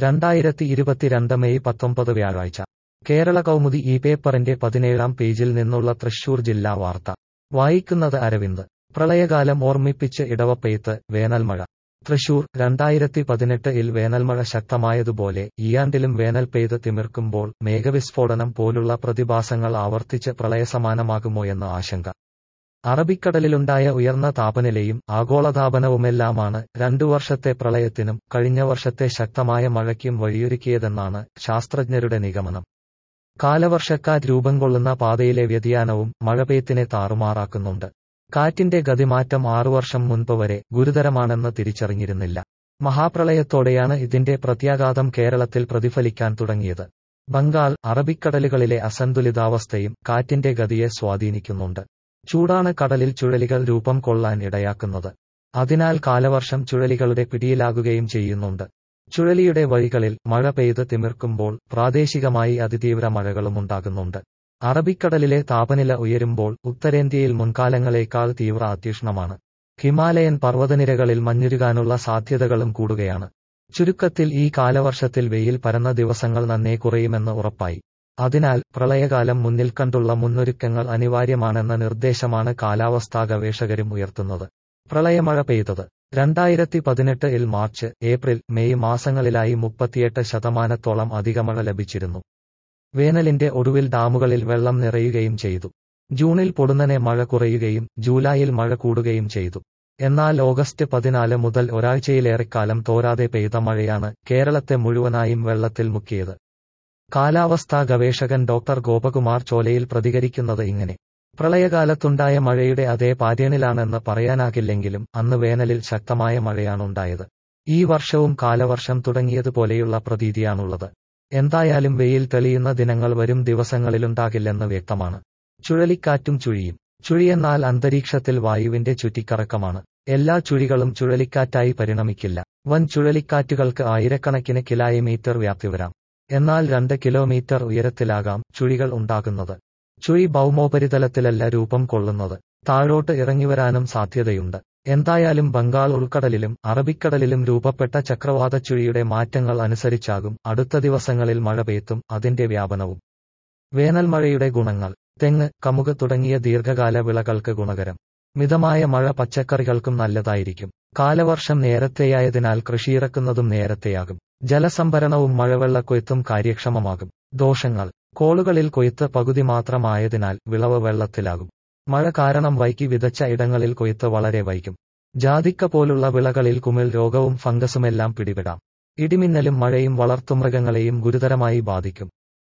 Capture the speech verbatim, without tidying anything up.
രണ്ടായിരത്തി ഇരുപത്തിരണ്ട് മെയ് പത്തൊമ്പത് വ്യാഴാഴ്ച കേരള കൗമുദി ഈ പേപ്പറിന്റെ പതിനേഴാം പേജിൽ നിന്നുള്ള തൃശൂർ ജില്ലാ വാർത്ത വായിക്കുന്നത് അരവിന്ദ്. പ്രളയകാലം ഓർമ്മിപ്പിച്ച് ഇടവപ്പെയ്ത്ത്, വേനൽമഴ. തൃശൂർ രണ്ടായിരത്തി പതിനെട്ട് ഇൽ വേനൽമഴ ശക്തമായതുപോലെ ഈയാണ്ടിലും വേനൽ പെയ്ത് തിമിർക്കുമ്പോൾ മേഘവിസ്ഫോടനം പോലുള്ള പ്രതിഭാസങ്ങൾ ആവർത്തിച്ച് പ്രളയസമാനമാകുമോയെന്ന ആശങ്ക. അറബിക്കടലിലുണ്ടായ ഉയർന്ന താപനിലയും ആഗോളതാപനവുമെല്ലാമാണ് രണ്ടു വർഷത്തെ പ്രളയത്തിനും കഴിഞ്ഞ വർഷത്തെ ശക്തമായ മഴയ്ക്കും വഴിയൊരുക്കിയതെന്നാണ് ശാസ്ത്രജ്ഞരുടെ നിഗമനം. കാലവർഷക്കാറ്റ് രൂപം കൊള്ളുന്ന പാതയിലെ വ്യതിയാനവും മഴപെയ്ത്തിനെ താറുമാറാക്കുന്നുണ്ട്. കാറ്റിന്റെ ഗതിമാറ്റം ആറുവർഷം മുൻപ് വരെ ഗുരുതരമാണെന്ന് തിരിച്ചറിഞ്ഞിരുന്നില്ല. മഹാപ്രളയത്തോടെയാണ് ഇതിന്റെ പ്രത്യാഘാതം കേരളത്തിൽ പ്രതിഫലിക്കാൻ തുടങ്ങിയത്. ബംഗാൾ, അറബിക്കടലുകളിലെ അസന്തുലിതാവസ്ഥയും കാറ്റിന്റെ ഗതിയെ സ്വാധീനിക്കുന്നുണ്ട്. ചൂടാണ് കടലിൽ ചുഴലികൾ രൂപം കൊള്ളാൻ ഇടയാക്കുന്നത്. അതിനാൽ കാലവർഷം ചുഴലികളുടെ പിടിയിലാകുകയും ചെയ്യുന്നുണ്ട്. ചുഴലിയുടെ വഴികളിൽ മഴ പെയ്ത് തിമിർക്കുമ്പോൾ പ്രാദേശികമായി അതിതീവ്ര മഴകളുമുണ്ടാകുന്നുണ്ട്. അറബിക്കടലിലെ താപനില ഉയരുമ്പോൾ ഉത്തരേന്ത്യയിൽ മുൻകാലങ്ങളേക്കാൾ തീവ്ര അത്യുഷ്ണമാണ്. ഹിമാലയൻ പർവ്വതനിരകളിൽ മഞ്ഞുരുകാനുള്ള സാധ്യതകളും കൂടുകയാണ്. ചുരുക്കത്തിൽ ഈ കാലവർഷത്തിൽ വെയിൽ പരന്ന ദിവസങ്ങൾ നന്നേ കുറയുമെന്ന് ഉറപ്പായി. അതിനാൽ പ്രളയകാലം മുന്നിൽ കണ്ടുള്ള മുന്നൊരുക്കങ്ങൾ അനിവാര്യമാണെന്ന നിർദ്ദേശമാണ് കാലാവസ്ഥാ ഗവേഷകരും ഉയർത്തുന്നത്. പ്രളയമഴ പെയ്തത് രണ്ടായിരത്തി പതിനെട്ട് ഇൽ മാർച്ച്, ഏപ്രിൽ, മെയ് മാസങ്ങളിലായി മുപ്പത്തിയെട്ട് ശതമാനത്തോളം അധികമഴ ലഭിച്ചിരുന്നു. വേനലിന്റെ ഒടുവിൽ ഡാമുകളിൽ വെള്ളം നിറയുകയും ചെയ്തു. ജൂണിൽ പൊടുന്നനെ മഴ കുറയുകയും ജൂലൈയിൽ മഴ കൂടുകയും ചെയ്തു. എന്നാൽ ഓഗസ്റ്റ് പതിനാല് മുതൽ ഒരാഴ്ചയിലേറെക്കാലം തോരാതെ പെയ്ത മഴയാണ് കേരളത്തെ മുഴുവനായും വെള്ളത്തിൽ മുക്കിയത്. കാലാവസ്ഥാ ഗവേഷകൻ ഡോക്ടർ ഗോപകുമാർ ചോലയിൽ പ്രതികരിക്കുന്നത് ഇങ്ങനെ: പ്രളയകാലത്തുണ്ടായ മഴയുടെ അതേ പാറ്റേണിലാണെന്ന് പറയാനാകില്ലെങ്കിലും അന്ന് വേനലിൽ ശക്തമായ മഴയാണുണ്ടായത്. ഈ വർഷവും കാലവർഷം തുടങ്ങിയതുപോലെയുള്ള പ്രതീതിയാണുള്ളത്. എന്തായാലും വെയിൽ തെളിയുന്ന ദിനങ്ങൾ വരും ദിവസങ്ങളിലുണ്ടാകില്ലെന്ന് വ്യക്തമാണ്. ചുഴലിക്കാറ്റും ചുഴിയും. ചുഴിയെന്നാൽ അന്തരീക്ഷത്തിൽ വായുവിന്റെ ചുറ്റിക്കറക്കമാണ്. എല്ലാ ചുഴികളും ചുഴലിക്കാറ്റായി പരിണമിക്കില്ല. വൻ ചുഴലിക്കാറ്റുകൾക്ക് ആയിരക്കണക്കിന് കിലോമീറ്റർ വ്യാപ്തി വരാം. എന്നാൽ രണ്ട് കിലോമീറ്റർ ഉയരത്തിലാകാം ചുഴികൾ ഉണ്ടാകുന്നത്. ചുഴി ഭൗമോപരിതലത്തിലല്ല രൂപം കൊള്ളുന്നത്, താഴോട്ട് ഇറങ്ങിവരാനും സാധ്യതയുണ്ട്. എന്തായാലും ബംഗാൾ ഉൾക്കടലിലും അറബിക്കടലിലും രൂപപ്പെട്ട ചക്രവാതച്ചുഴിയുടെ മാറ്റങ്ങൾ അനുസരിച്ചാകും അടുത്ത ദിവസങ്ങളിൽ മഴ പെയ്ത്തും അതിന്റെ വ്യാപനവും. വേനൽമഴയുടെ ഗുണങ്ങൾ. തെങ്ങ്, കമുക് തുടങ്ങിയ ദീർഘകാല വിളകൾക്ക് ഗുണകരം. മിതമായ മഴ പച്ചക്കറികൾക്കും നല്ലതായിരിക്കും. കാലവർഷം നേരത്തെയായതിനാൽ കൃഷിയിറക്കുന്നതും നേരത്തെയാകും. ജലസംഭരണവും മഴവെള്ളക്കൊയ്ത്തും കാര്യക്ഷമമാകും. ദോഷങ്ങൾ. കോളുകളിൽ കൊയ്ത്ത് പകുതി മാത്രമായതിനാൽ വിളവ് വെള്ളത്തിലാകും. മഴ കാരണം വൈകി വിതച്ച ഇടങ്ങളിൽ കൊയ്ത്ത് വളരെ വൈകും. ജാതിക്ക പോലുള്ള വിളകളിൽ കുമിൾ രോഗവും ഫംഗസുമെല്ലാം പിടിപെടാം. ഇടിമിന്നലും മഴയും വളർത്തുമൃഗങ്ങളെയും ഗുരുതരമായി ബാധിക്കും.